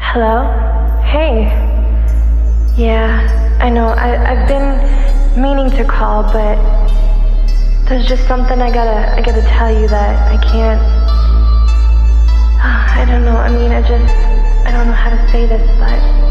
Hello? Hey. Yeah, I know. I've been meaning to call, but there's just something I gotta tell you that I can't. I don't know. I mean, I don't know how to say this, but